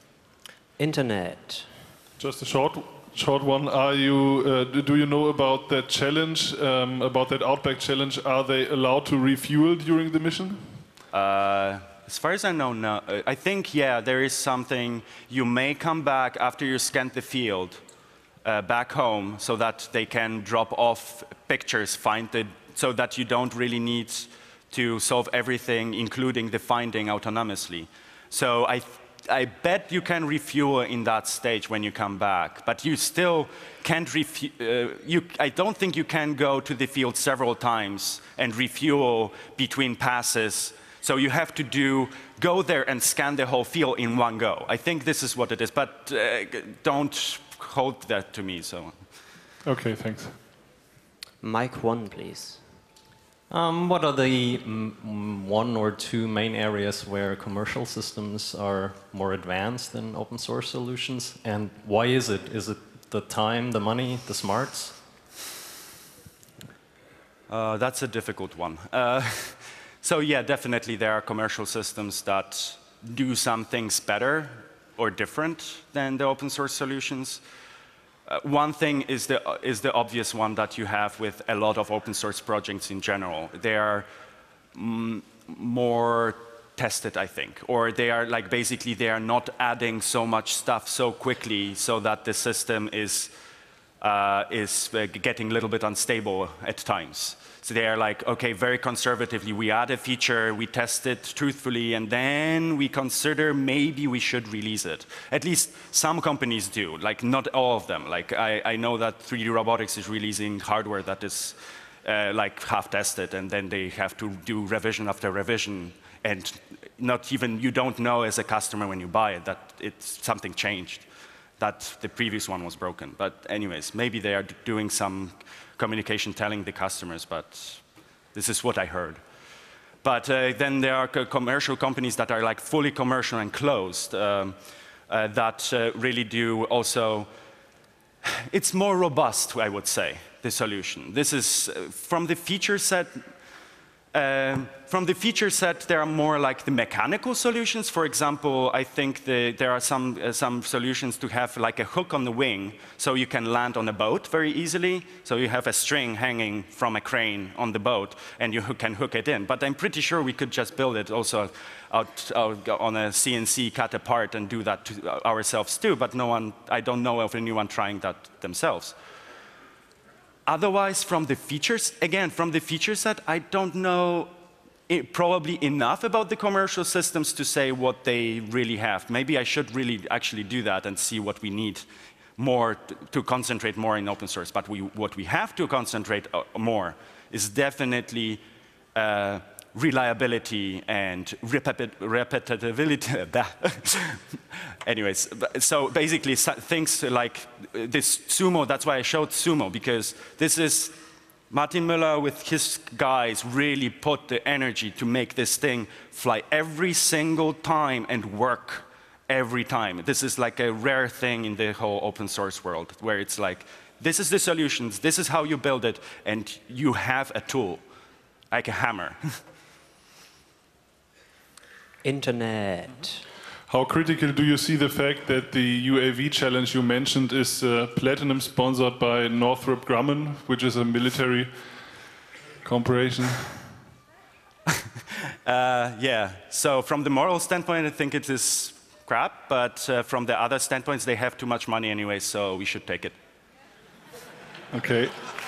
Internet. Just a short, short one. Are you? Uh, do you know about that challenge? Um, about that Outback challenge? Are they allowed to refuel during the mission? Uh, as far as I know, no. Uh, I think yeah, there is something. You may come back after you scanned the field. Uh, back home so that they can drop off pictures, find it, so that you don't really need to solve everything, including the finding autonomously. So I, I bet you can refuel in that stage when you come back, but you still can't refuel. Uh, you, I don't think you can go to the field several times and refuel between passes. So you have to do, go there and scan the whole field in one go. I think this is what it is, but uh, don't hold that to me. So, Okay, thanks. Mike one, please. Um, what are the mm, one or two main areas where commercial systems are more advanced than open source solutions, and why is it? Is it the time, the money, the smarts? uh, that's a difficult one. Uh, so yeah, definitely there are commercial systems that do some things better or different than the open source solutions. Uh, one thing is the, uh, is the obvious one that you have with a lot of open source projects in general. They are mm, more tested, I think, or they are like basically they are not adding so much stuff so quickly so that the system is, uh, is uh, getting a little bit unstable at times. So they are like, okay, very conservatively, we add a feature, we test it truthfully, and then we consider maybe we should release it. At least some companies do, like not all of them. Like I, I know that three D Robotics is releasing hardware that is uh, like half tested, and then they have to do revision after revision, and not even, you don't know as a customer when you buy it that it's something changed, that the previous one was broken. But anyways, maybe they are doing some communication telling the customers, but this is what I heard. But uh, then there are co commercial companies that are like fully commercial and closed um, uh, that uh, really do also, it's more robust, I would say, the solution. This is uh, from the feature set, uh, from the feature set, there are more like the mechanical solutions. For example, I think the, there are some, uh, some solutions to have like a hook on the wing so you can land on a boat very easily. So you have a string hanging from a crane on the boat and you can hook it in. But I'm pretty sure we could just build it also out, out on a C N C cut apart and do that to ourselves too. But no one, I don't know of anyone trying that themselves. Otherwise, from the features, again, from the feature set, I don't know it, probably enough about the commercial systems to say what they really have. Maybe I should really actually do that and see what we need more to, to concentrate more in open source. But we, what we have to concentrate uh, more is definitely uh, reliability and repeti repetitivity. Anyways, so basically things like this Sumo, that's why I showed Sumo, because this is Martin Müller with his guys really put the energy to make this thing fly every single time and work every time. This is like a rare thing in the whole open source world, where it's like, this is the solutions, this is how you build it, and you have a tool, like a hammer. Internet. How critical do you see the fact that the U A V challenge you mentioned is uh, platinum sponsored by Northrop Grumman, which is a military Comparison. uh, yeah, so from the moral standpoint, I think it is crap, but uh, from the other standpoints, they have too much money anyway, so we should take it. Okay.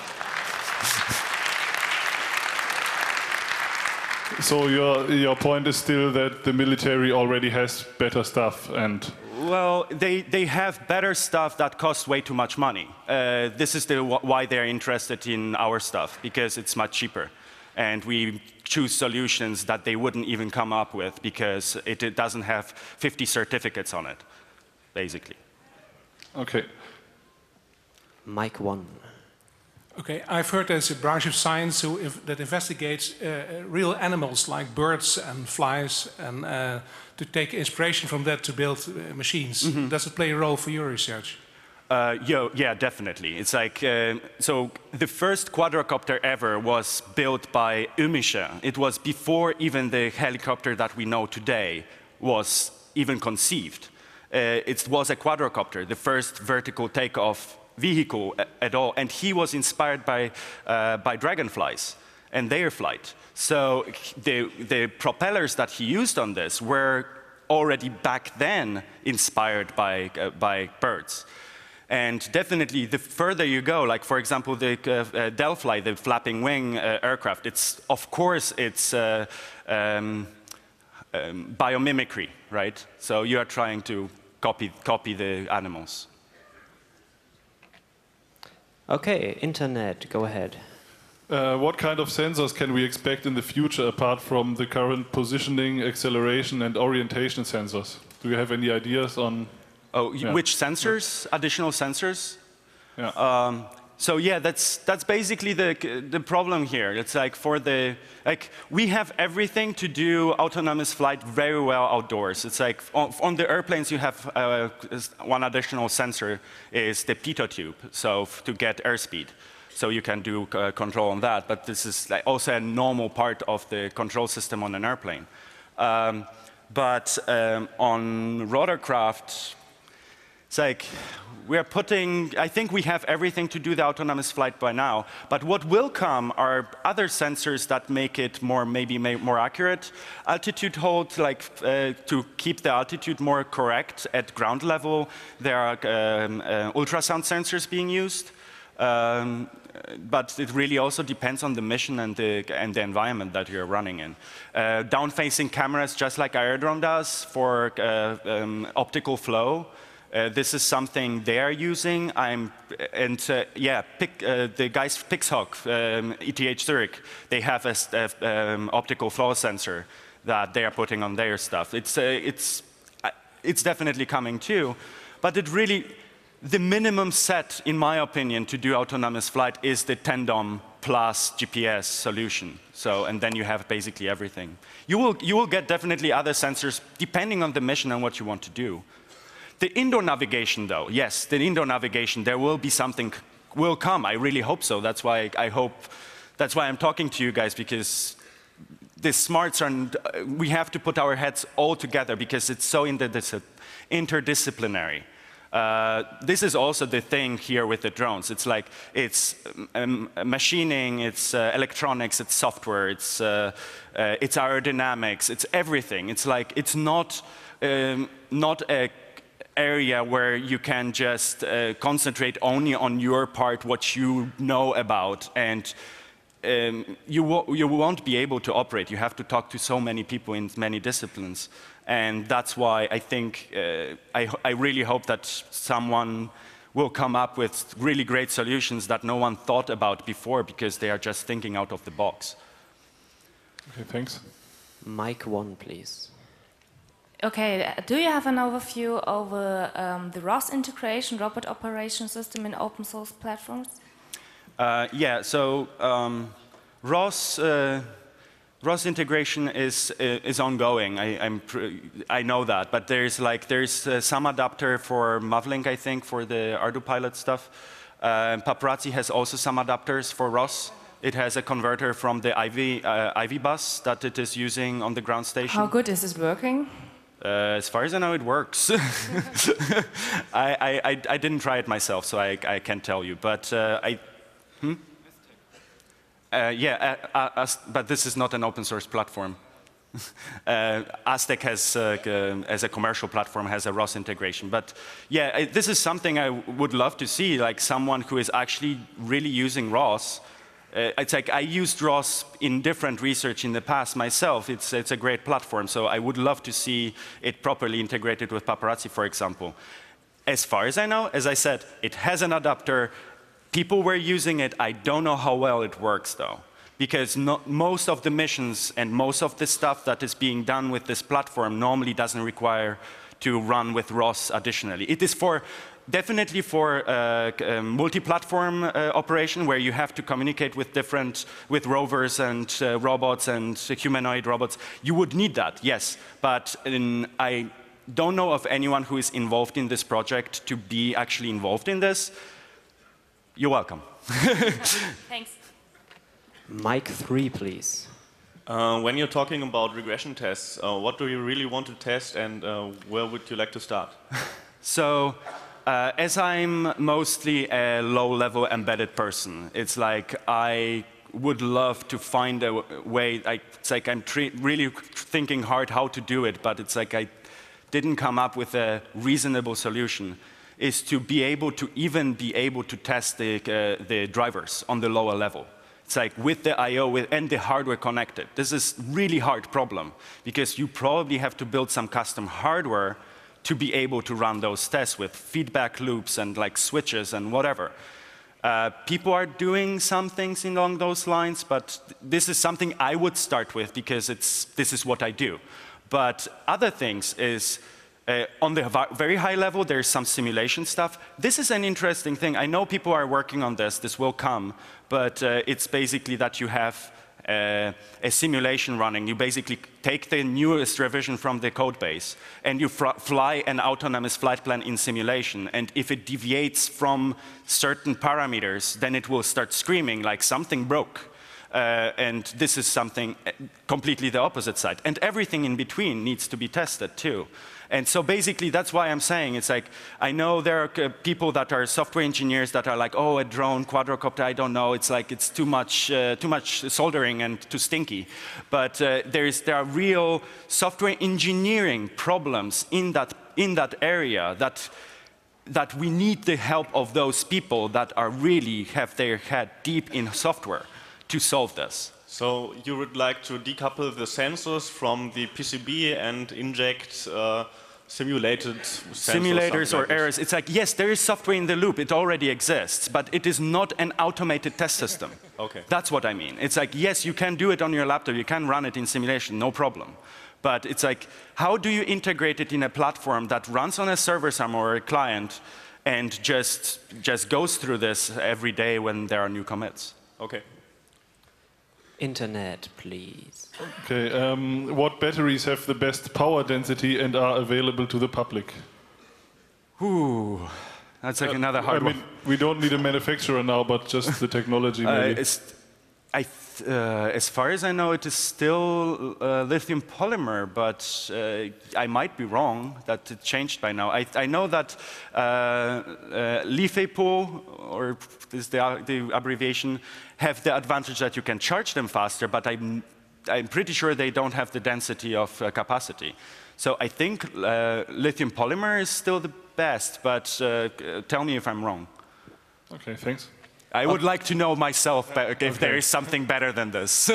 So your your point is still that the military already has better stuff and. Well, they, they have better stuff that costs way too much money. Uh, this is the, why they're interested in our stuff, because it's much cheaper. And we choose solutions that they wouldn't even come up with because it, it doesn't have fifty certificates on it, basically. Okay. Mike one. Okay, I've heard there's a branch of science who, if, that investigates uh, real animals like birds and flies, and uh, to take inspiration from that to build uh, machines. Mm-hmm. Does it play a role for your research? Uh, yo, yeah, definitely. It's like, uh, so the first quadrocopter ever was built by Ömische. It was before even the helicopter that we know today was even conceived. Uh, it was a quadrocopter, the first vertical takeoff vehicle at all, and he was inspired by, uh, by dragonflies and their flight. So the, the propellers that he used on this were already back then inspired by, uh, by birds. And definitely, the further you go, like for example, the uh, uh, Delphi, the flapping wing uh, aircraft, it's, of course, it's uh, um, um, biomimicry, right? So you are trying to copy, copy the animals. Okay, internet, go ahead. Uh, what kind of sensors can we expect in the future apart from the current positioning, acceleration, and orientation sensors? Do you have any ideas on? Oh, yeah. Which sensors? Yeah. Additional sensors? Yeah. Um, so yeah, that's that's basically the the problem here. It's like for the like we have everything to do autonomous flight very well outdoors. It's like on, on the airplanes you have uh, one additional sensor is the pitot tube, so to get airspeed. So you can do uh, control on that, but this is like also a normal part of the control system on an airplane. Um, but um, on rotorcraft, it's like we're putting, I think we have everything to do the autonomous flight by now, but what will come are other sensors that make it more, maybe more accurate. Altitude hold, like uh, to keep the altitude more correct at ground level, there are um, uh, ultrasound sensors being used. Um, but it really also depends on the mission and the, and the environment that you're running in. Uh, down-facing cameras, just like Aerodrome does for uh, um, optical flow. Uh, this is something they're using. I'm, and uh, yeah, pick, uh, the guys Pixhawk, um, E T H Zurich, they have a, a um, optical flow sensor that they are putting on their stuff. It's, uh, it's, uh, it's definitely coming too, but it really, the minimum set, in my opinion, to do autonomous flight is the Tandem plus G P S solution. So, and then you have basically everything. You will, you will get definitely other sensors depending on the mission and what you want to do. The indoor navigation, though, yes, the indoor navigation, there will be something, will come. I really hope so. That's why I hope, that's why I'm talking to you guys, because the smarts are, we have to put our heads all together because it's so interdisciplinary. Uh, this is also the thing here with the drones. It's like, it's um, machining, it's uh, electronics, it's software, it's, uh, uh, it's aerodynamics, it's everything. It's like, it's not, um, not a area where you can just uh, concentrate only on your part, what you know about, and um, you, wo you won't be able to operate. You have to talk to so many people in many disciplines. And that's why I think, uh, I, I really hope that someone will come up with really great solutions that no one thought about before because they are just thinking out of the box. Okay, thanks. Mike one, please. Okay, do you have an overview over um, the R O S integration, robot operation system in open source platforms? Uh, yeah, so um, R O S, uh, R O S integration is is ongoing. I, I'm pr I know that, but there's like there's uh, some adapter for Mavlink, I think, for the ArduPilot stuff. Uh, Paparazzi has also some adapters for R O S. It has a converter from the Ivy uh, Ivy bus that it is using on the ground station. How good is this working? Uh, as far as I know, it works. I, I, I, I didn't try it myself, so I, I can't tell you. But uh, I, hmm? Uh, yeah, uh, uh, as, but this is not an open source platform. uh, Aztec has, uh, uh, as a commercial platform, has a R O S integration. But yeah, I, this is something I would love to see, like someone who is actually really using R O S. Uh, it's like I used R O S in different research in the past myself. It's, it's a great platform, so I would love to see it properly integrated with Paparazzi, for example. As far as I know, as I said, it has an adapter. People were using it. I don't know how well it works, though, because no, most of the missions and most of the stuff that is being done with this platform normally doesn't require to run with R O S additionally. It is for definitely for uh, uh, multi-platform uh, operation where you have to communicate with different, with rovers and uh, robots and humanoid robots. You would need that, yes, but in, I don't know of anyone who is involved in this project to be actually involved in this. You're welcome. Thanks. Mic three, please. Uh, when you're talking about regression tests, uh, what do you really want to test, and uh, where would you like to start? So, uh, as I'm mostly a low-level embedded person, it's like I would love to find a way. I, it's like I'm really thinking hard how to do it, but it's like I didn't come up with a reasonable solution. Is to be able to even be able to test the, uh, the drivers on the lower level. It's like with the I O with, and the hardware connected. This is really hard problem because you probably have to build some custom hardware to be able to run those tests with feedback loops and like switches and whatever. Uh, people are doing some things along those lines, but this is something I would start with because it's, this is what I do. But other things is, Uh, on the very high level, there's some simulation stuff. This is an interesting thing. I know people are working on this. This will come. But uh, it's basically that you have uh, a simulation running. You basically take the newest revision from the code base, and you fly an autonomous flight plan in simulation. And if it deviates from certain parameters, then it will start screaming like something broke. Uh, and this is something completely the opposite side. And everything in between needs to be tested, too. And so basically, that's why I'm saying it's like, I know there are uh, people that are software engineers that are like, oh, a drone, quadrocopter, I don't know. It's like, it's too much, uh, too much soldering and too stinky. But uh, there, is, there are real software engineering problems in that, in that area that, that we need the help of those people that are really have their head deep in software to solve this. So you would like to decouple the sensors from the P C B and inject uh, simulated sensors, simulators or like errors. It's like, yes, there is software in the loop. It already exists, but it is not an automated test system. Okay. That's what I mean. It's like, yes, you can do it on your laptop. You can run it in simulation, no problem. But it's like, how do you integrate it in a platform that runs on a server somewhere or a client and just, just goes through this every day when there are new commits? Okay. Internet, please. Okay, um, what batteries have the best power density and are available to the public? Ooh, that's like uh, another hard I one. mean, we don't need a manufacturer now, but just the technology maybe. Uh, it's, I th uh, as far as I know, it is still uh, lithium polymer, but uh, I might be wrong that it changed by now. I, I know that uh, uh, LiFePO, or is the, the abbreviation, have the advantage that you can charge them faster, but I'm, I'm pretty sure they don't have the density of uh, capacity. So I think uh, lithium polymer is still the best, but uh, tell me if I'm wrong. Okay, thanks. I would uh, like to know myself if okay. there is something better than this.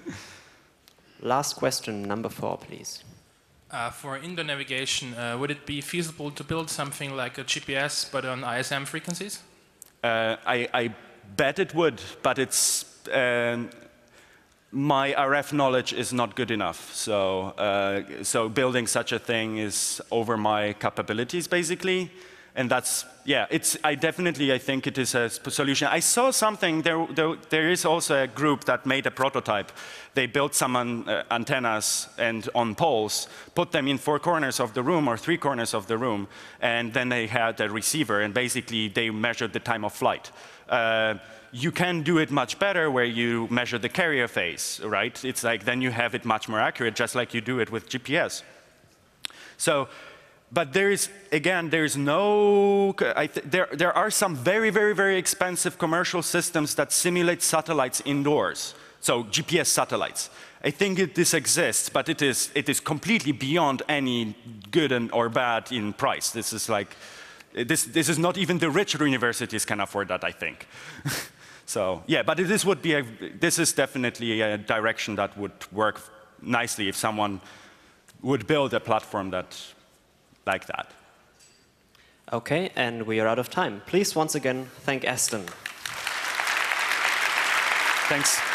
Last question, number four, please. Uh, for indoor navigation, uh, would it be feasible to build something like a G P S but on I S M frequencies? Uh, I, I bet it would, but it's um, my R F knowledge is not good enough. So, uh, so building such a thing is over my capabilities, basically. And that's, yeah, it's, I definitely, I think it is a solution. I saw something, there, there, there is also a group that made a prototype. They built some an, uh, antennas and on poles, put them in four corners of the room or three corners of the room, and then they had a receiver, and basically they measured the time of flight. Uh, you can do it much better where you measure the carrier phase, right? It's like then you have it much more accurate, just like you do it with G P S. So, but there is, again, there is no, I th there, there are some very, very, very expensive commercial systems that simulate satellites indoors, so G P S satellites. I think it, this exists, but it is, it is completely beyond any good and, or bad in price. This is like, this, this is not even the richer universities can afford that, I think. So, yeah, but this would be, a, this is definitely a direction that would work nicely if someone would build a platform that, like that. Okay, and we are out of time. Please, once again, thank Aston. Thanks.